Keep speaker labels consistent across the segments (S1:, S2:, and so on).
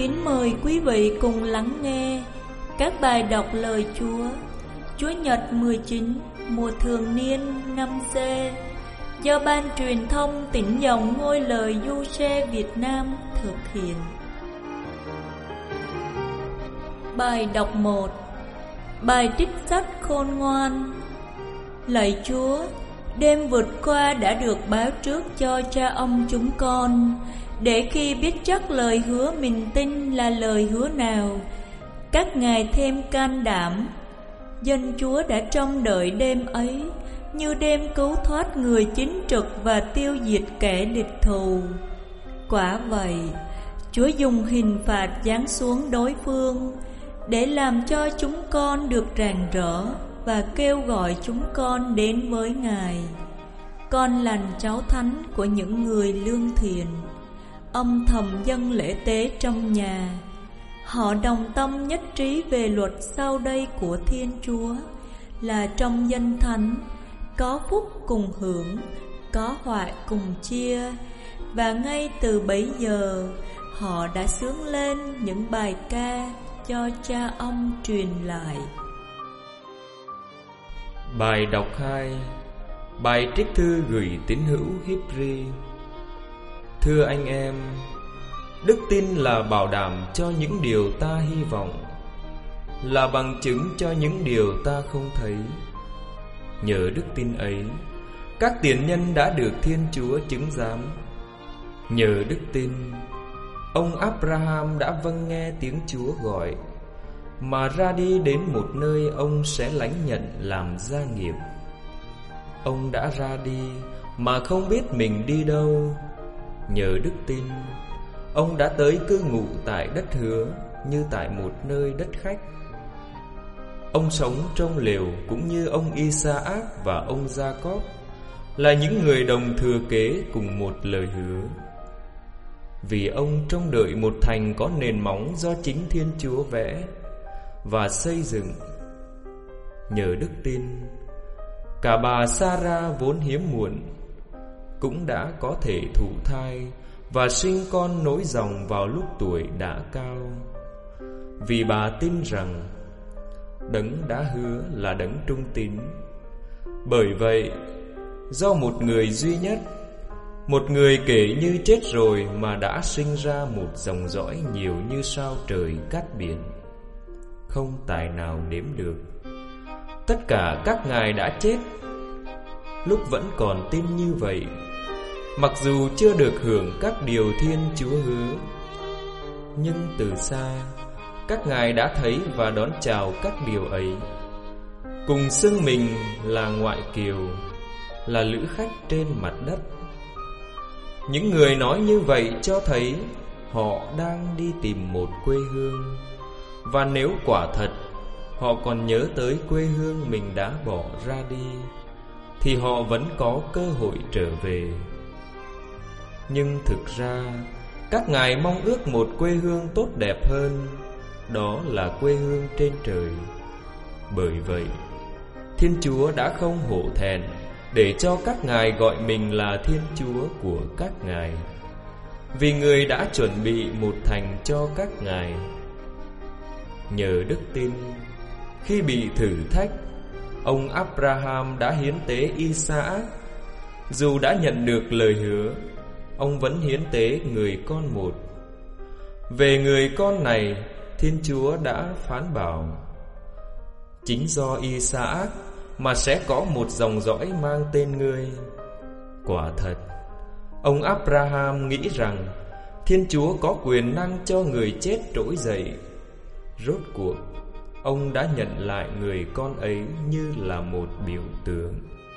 S1: kính mời quý vị cùng lắng nghe các bài đọc lời Chúa Chúa Nhật 19 mùa thường niên năm C do Ban Truyền thông Tỉnh Dòng Ngôi Lời Du-xe Việt Nam thực hiện. Bài đọc 1. Bài trích sách khôn ngoan. Lạy Chúa, đêm vượt qua đã được báo trước cho cha ông chúng con, để khi biết chắc lời hứa mình tin là lời hứa nào, các ngài thêm can đảm. Dân Chúa đã trông đợi đêm ấy, như đêm cứu thoát người chính trực và tiêu diệt kẻ địch thù. Quả vậy, Chúa dùng hình phạt giáng xuống đối phương để làm cho chúng con được rạng rỡ và kêu gọi chúng con đến với Ngài. Con lành cháu thánh của những người lương thiện, âm thầm dâng lễ tế trong nhà. Họ đồng tâm nhất trí về luật sau đây của Thiên Chúa là trong danh thánh, có phúc cùng hưởng, có hoại cùng chia. Và ngay từ bấy giờ, họ đã xướng lên những bài ca cho cha ông truyền lại.
S2: Bài đọc 2. Bài trích thư gửi tín hữu Híp-ri. Thưa anh em, đức tin là bảo đảm cho những điều ta hy vọng, là bằng chứng cho những điều ta không thấy. Nhờ đức tin ấy, các tiền nhân đã được Thiên Chúa chứng giám. Nhờ đức tin, ông Abraham đã vâng nghe tiếng Chúa gọi, mà ra đi đến một nơi ông sẽ lãnh nhận làm gia nghiệp. Ông đã ra đi mà không biết mình đi đâu. Nhờ đức tin, ông đã tới cư ngụ tại đất hứa, như tại một nơi đất khách. Ông sống trong lều cũng như ông Isaac và ông Gia-cốp, là những người đồng thừa kế cùng một lời hứa. Vì ông trông đợi một thành có nền móng do chính Thiên Chúa vẽ và xây dựng. Nhờ đức tin, cả bà Sa-ra vốn hiếm muộn cũng đã có thể thụ thai và sinh con nối dòng vào lúc tuổi đã cao, vì bà tin rằng Đấng đã hứa là Đấng trung tín. Bởi vậy, do một người duy nhất, một người kể như chết rồi mà đã sinh ra một dòng dõi nhiều như sao trời cát biển, không tài nào đếm được. Tất cả các ngài đã chết lúc vẫn còn tin như vậy, mặc dù chưa được hưởng các điều Thiên Chúa hứa. Nhưng từ xa, các ngài đã thấy và đón chào các điều ấy, cùng xưng mình là ngoại kiều, là lữ khách trên mặt đất. Những người nói như vậy cho thấy họ đang đi tìm một quê hương. Và nếu quả thật họ còn nhớ tới quê hương mình đã bỏ ra đi, thì họ vẫn có cơ hội trở về. Nhưng thực ra, các ngài mong ước một quê hương tốt đẹp hơn, đó là quê hương trên trời. Bởi vậy, Thiên Chúa đã không hổ thẹn để cho các ngài gọi mình là Thiên Chúa của các ngài, vì Người đã chuẩn bị một thành cho các ngài. Nhờ đức tin, khi bị thử thách, ông Abraham đã hiến tế Isaac. Dù đã nhận được lời hứa, ông vẫn hiến tế người con một. Về người con này, Thiên Chúa đã phán bảo: chính do Isaac mà sẽ có một dòng dõi mang tên ngươi. Quả thật, ông Abraham nghĩ rằng Thiên Chúa có quyền năng cho người chết trỗi dậy. Rốt cuộc, ông đã nhận lại người con ấy như là một biểu tượng.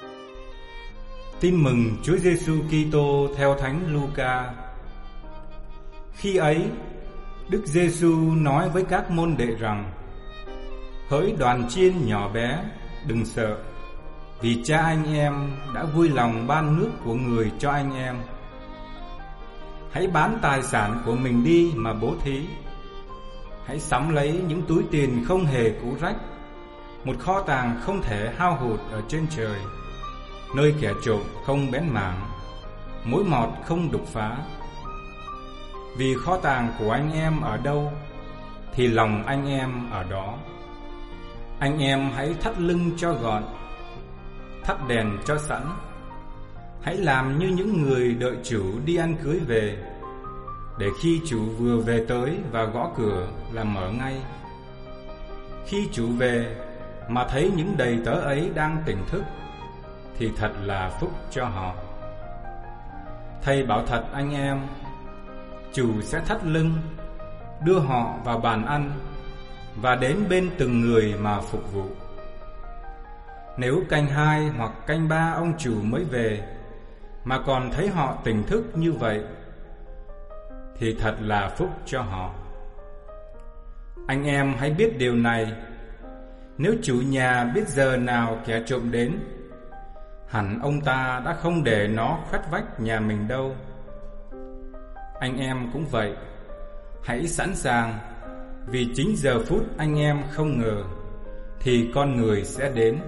S3: Tin mừng Chúa Giêsu Kitô theo Thánh Luca. Khi ấy, Đức Giêsu nói với các môn đệ rằng: hỡi đoàn chiên nhỏ bé, đừng sợ, vì Cha anh em đã vui lòng ban nước của người cho anh em. Hãy bán tài sản của mình đi mà bố thí. Hãy sắm lấy những túi tiền không hề cũ rách, một kho tàng không thể hao hụt ở trên trời, nơi kẻ trộm không bén mảng, mối mọt không đục phá. Vì kho tàng của anh em ở đâu thì lòng anh em ở đó. Anh em hãy thắt lưng cho gọn, thắp đèn cho sẵn. Hãy làm như những người đợi chủ đi ăn cưới về, để khi chủ vừa về tới và gõ cửa là mở ngay. Khi chủ về mà thấy những đầy tớ ấy đang tỉnh thức thì thật là phúc cho họ. Thầy bảo thật anh em, chủ sẽ thắt lưng, đưa họ vào bàn ăn và đến bên từng người mà phục vụ. Nếu canh 2 hoặc canh 3 ông chủ mới về mà còn thấy họ tỉnh thức như vậy thì thật là phúc cho họ. Anh em hãy biết điều này, nếu chủ nhà biết giờ nào kẻ trộm đến, hẳn ông ta đã không để nó khoét vách nhà mình đâu. Anh em cũng vậy, hãy sẵn sàng, vì chính giờ phút anh em không ngờ thì con người sẽ đến.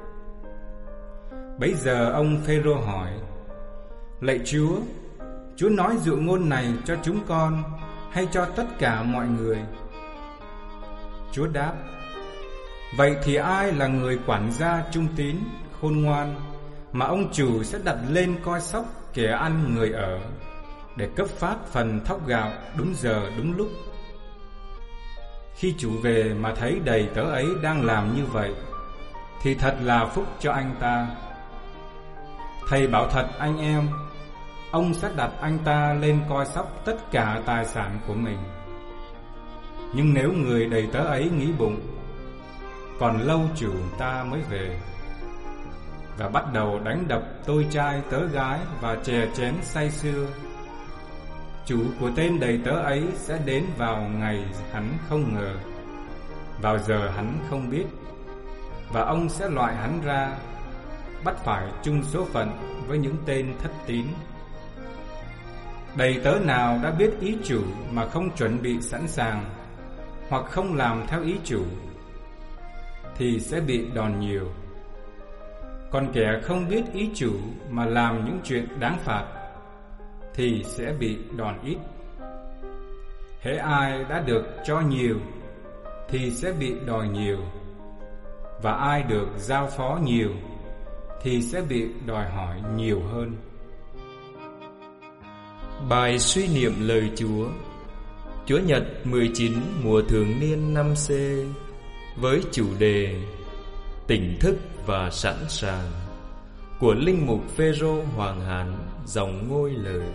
S3: Bấy giờ ông Phêrô hỏi: Lạy Chúa, Chúa nói dụ ngôn này cho chúng con hay cho tất cả mọi người? Chúa đáp: Vậy thì ai là người quản gia trung tín, khôn ngoan mà ông chủ sẽ đặt lên coi sóc kẻ ăn người ở, để cấp phát phần thóc gạo đúng giờ đúng lúc? Khi chủ về mà thấy đầy tớ ấy đang làm như vậy thì thật là phúc cho anh ta. Thầy bảo thật anh em, ông sẽ đặt anh ta lên coi sóc tất cả tài sản của mình. Nhưng nếu người đầy tớ ấy nghĩ bụng: Còn lâu chủ ta mới về, và bắt đầu đánh đập tôi trai tớ gái và chè chén say sưa, chủ của tên đầy tớ ấy sẽ đến vào ngày hắn không ngờ, vào giờ hắn không biết, và ông sẽ loại hắn ra, bắt phải chung số phận với những tên thất tín. Đầy tớ nào đã biết ý chủ mà không chuẩn bị sẵn sàng, hoặc không làm theo ý chủ, thì sẽ bị đòn nhiều. Còn kẻ không biết ý chủ mà làm những chuyện đáng phạt thì sẽ bị đòn ít. Hễ ai đã được cho nhiều thì sẽ bị đòi nhiều, và ai được giao phó nhiều thì sẽ bị đòi hỏi nhiều hơn.
S2: Bài suy niệm lời Chúa Chúa Nhật 19 mùa thường niên năm C, với chủ đề Tỉnh thức và sẵn sàng, của linh mục Phêrô Hoàng Hán, dòng Ngôi Lời.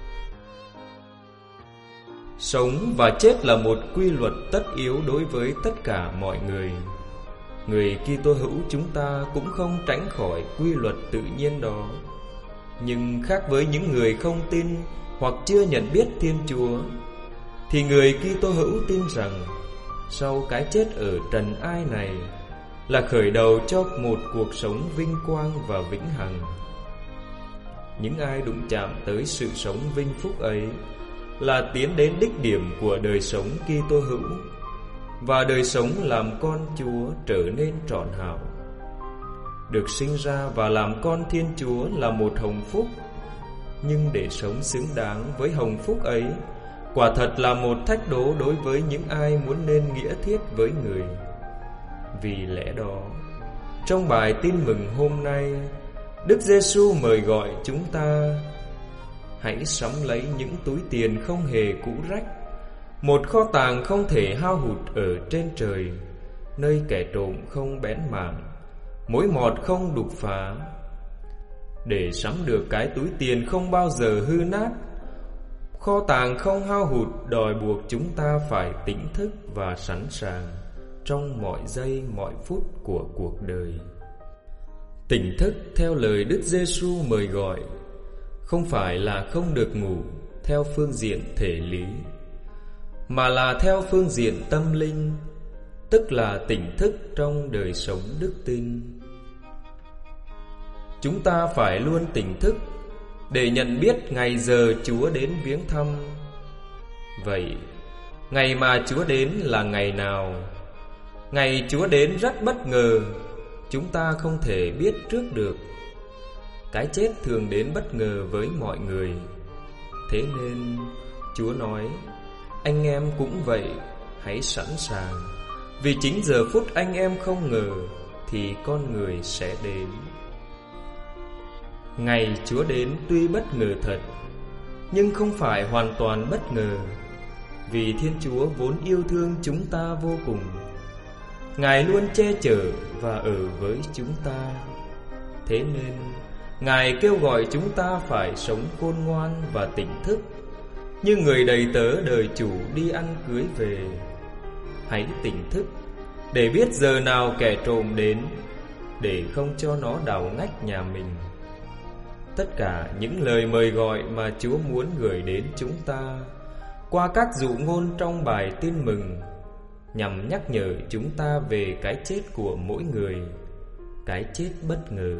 S2: Sống và chết là một quy luật tất yếu đối với tất cả mọi người. Người Kitô hữu chúng ta cũng không tránh khỏi quy luật tự nhiên đó. Nhưng khác với những người không tin hoặc chưa nhận biết Thiên Chúa, thì người Kitô hữu tin rằng sau cái chết ở trần ai này là khởi đầu cho một cuộc sống vinh quang và vĩnh hằng. Những ai đụng chạm tới sự sống vinh phúc ấy là tiến đến đích điểm của đời sống Kitô hữu, và đời sống làm con Chúa trở nên trọn hảo. Được sinh ra và làm con Thiên Chúa là một hồng phúc, nhưng để sống xứng đáng với hồng phúc ấy, quả thật là một thách đố đối với những ai muốn nên nghĩa thiết với người. Vì lẽ đó, trong bài tin mừng hôm nay, Đức Giêsu mời gọi chúng ta: hãy sắm lấy những túi tiền không hề cũ rách, một kho tàng không thể hao hụt ở trên trời, nơi kẻ trộm không bén mảng, mối mọt không đục phá. Để sắm được cái túi tiền không bao giờ hư nát, kho tàng không hao hụt đòi buộc chúng ta phải tỉnh thức và sẵn sàng trong mọi giây mọi phút của cuộc đời. Tỉnh thức theo lời Đức Giêsu mời gọi không phải là không được ngủ theo phương diện thể lý, mà là theo phương diện tâm linh, tức là tỉnh thức trong đời sống đức tin. Chúng ta phải luôn tỉnh thức để nhận biết ngày giờ Chúa đến viếng thăm. Vậy, ngày mà Chúa đến là ngày nào? Ngày Chúa đến rất bất ngờ, chúng ta không thể biết trước được. Cái chết thường đến bất ngờ với mọi người. Thế nên, Chúa nói: anh em cũng vậy, hãy sẵn sàng, vì chính giờ phút anh em không ngờ thì con người sẽ đến. Ngày Chúa đến tuy bất ngờ thật, nhưng không phải hoàn toàn bất ngờ, vì Thiên Chúa vốn yêu thương chúng ta vô cùng. Ngài luôn che chở và ở với chúng ta. Thế nên Ngài kêu gọi chúng ta phải sống khôn ngoan và tỉnh thức, như người đầy tớ đời chủ đi ăn cưới về. Hãy tỉnh thức để biết giờ nào kẻ trộm đến, để không cho nó đào ngách nhà mình. Tất cả những lời mời gọi mà Chúa muốn gửi đến chúng ta qua các dụ ngôn trong bài tin mừng, nhằm nhắc nhở chúng ta về cái chết của mỗi người, cái chết bất ngờ.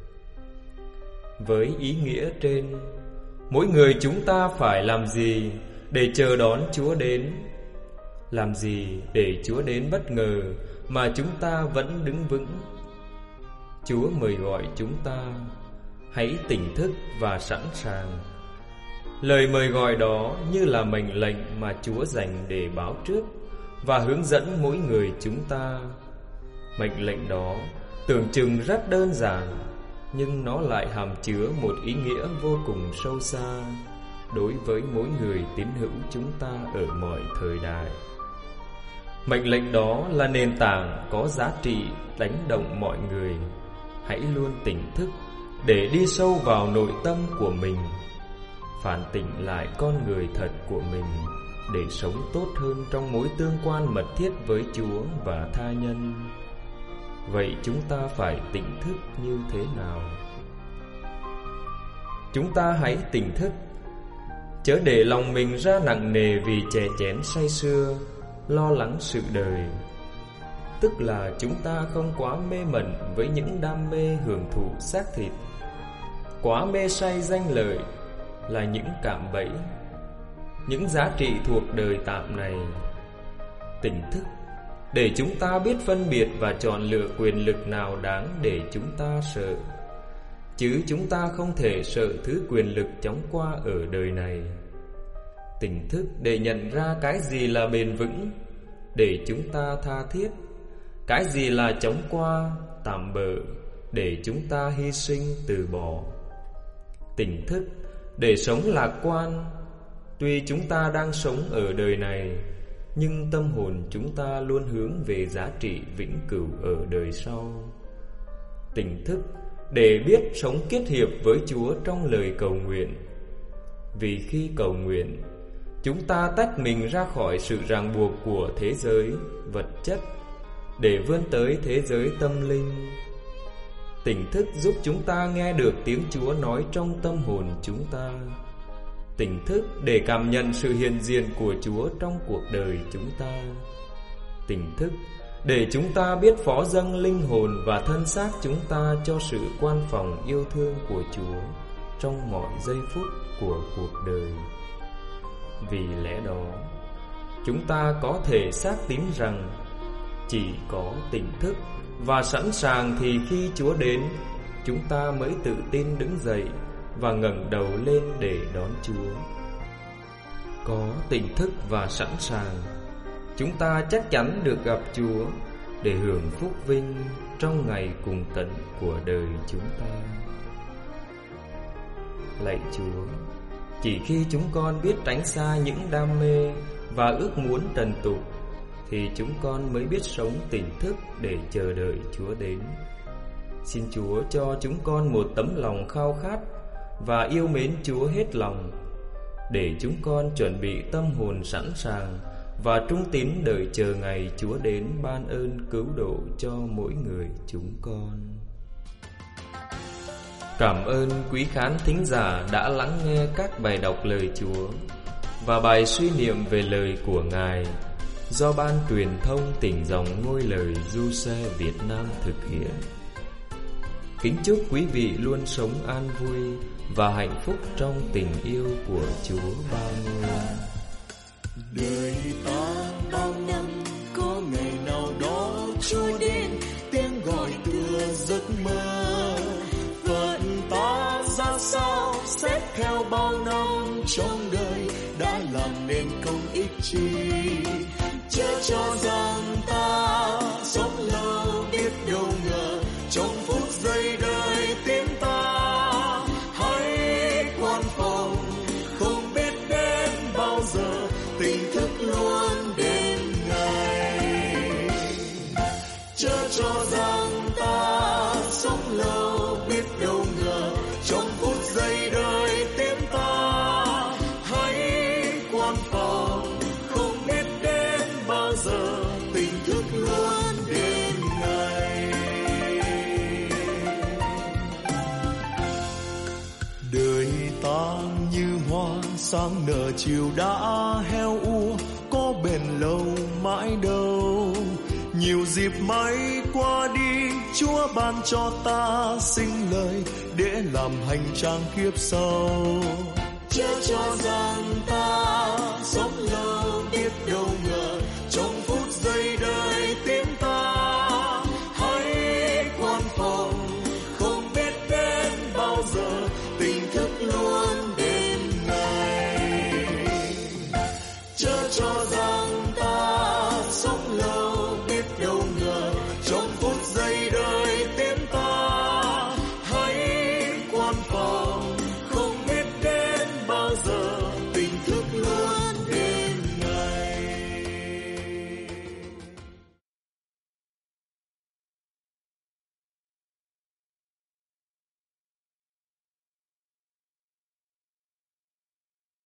S2: Với ý nghĩa trên, mỗi người chúng ta phải làm gì để chờ đón Chúa đến? Làm gì để Chúa đến bất ngờ mà chúng ta vẫn đứng vững? Chúa mời gọi chúng ta hãy tỉnh thức và sẵn sàng. Lời mời gọi đó như là mệnh lệnh mà Chúa dành để báo trước và hướng dẫn mỗi người chúng ta. Mệnh lệnh đó tưởng chừng rất đơn giản, nhưng nó lại hàm chứa một ý nghĩa vô cùng sâu xa đối với mỗi người tín hữu chúng ta ở mọi thời đại. Mệnh lệnh đó là nền tảng có giá trị đánh động mọi người. Hãy luôn tỉnh thức để đi sâu vào nội tâm của mình, phản tỉnh lại con người thật của mình, để sống tốt hơn trong mối tương quan mật thiết với Chúa và tha nhân. Vậy chúng ta phải tỉnh thức như thế nào? Chúng ta hãy tỉnh thức, chớ để lòng mình ra nặng nề vì chè chén say sưa, lo lắng sự đời. Tức là chúng ta không quá mê mẩn với những đam mê hưởng thụ xác thịt, quá mê say danh lợi là những cạm bẫy, những giá trị thuộc đời tạm này. Tỉnh thức để chúng ta biết phân biệt và chọn lựa quyền lực nào đáng để chúng ta sợ, chứ chúng ta không thể sợ thứ quyền lực chóng qua ở đời này. Tỉnh thức để nhận ra cái gì là bền vững để chúng ta tha thiết, cái gì là chóng qua, tạm bợ để chúng ta hy sinh từ bỏ. Tỉnh thức để sống lạc quan, tuy chúng ta đang sống ở đời này, nhưng tâm hồn chúng ta luôn hướng về giá trị vĩnh cửu ở đời sau. Tỉnh thức để biết sống kết hiệp với Chúa trong lời cầu nguyện, vì khi cầu nguyện, chúng ta tách mình ra khỏi sự ràng buộc của thế giới vật chất để vươn tới thế giới tâm linh. Tỉnh thức giúp chúng ta nghe được tiếng Chúa nói trong tâm hồn chúng ta. Tỉnh thức để cảm nhận sự hiện diện của Chúa trong cuộc đời chúng ta. Tỉnh thức để chúng ta biết phó dâng linh hồn và thân xác chúng ta cho sự quan phòng yêu thương của Chúa trong mọi giây phút của cuộc đời. Vì lẽ đó, chúng ta có thể xác tín rằng chỉ có tỉnh thức và sẵn sàng thì khi Chúa đến, chúng ta mới tự tin đứng dậy và ngẩng đầu lên để đón Chúa. Có tỉnh thức và sẵn sàng, chúng ta chắc chắn được gặp Chúa để hưởng phúc vinh trong ngày cùng tận của đời chúng ta. Lạy Chúa, chỉ khi chúng con biết tránh xa những đam mê và ước muốn trần tục, thì chúng con mới biết sống tỉnh thức để chờ đợi Chúa đến. Xin Chúa cho chúng con một tấm lòng khao khát và yêu mến Chúa hết lòng, để chúng con chuẩn bị tâm hồn sẵn sàng và trung tín đợi chờ ngày Chúa đến ban ơn cứu độ cho mỗi người chúng con. Cảm ơn quý khán thính giả đã lắng nghe các bài đọc lời Chúa và bài suy niệm về lời của Ngài do Ban Truyền thông Tỉnh Dòng Ngôi Lời Du Xe Việt Nam thực hiện. Kính chúc quý vị luôn sống an vui và hạnh phúc trong tình yêu của Chúa Ba Ngôi.
S4: Đời ta bao năm có ngày nào đó Chúa đến, tiếng gọi tựa giấc mơ. Phận ta ra sao xét theo bao năm trong đời đã làm nên không ích chi. Chớ cho rằng ta sống lâu biết đâu ngờ, trong phút giây đời tim ta hãy quan phòng, không biết đến bao giờ tỉnh thức luôn đến ngày. Chớ cho rằng ta sống lâu biết đâu ngờ, trong phút giây đời tim ta hãy quan phòng, không biết đến bao giờ tỉnh thức luôn đến ngày. Đời ta như hoa sáng nở chiều đã heo úa, có bền lâu mãi đâu. Nhiều dịp mấy qua đi, Chúa ban cho ta sinh lời để làm hành trang kiếp sau. Chớ cho rằng ta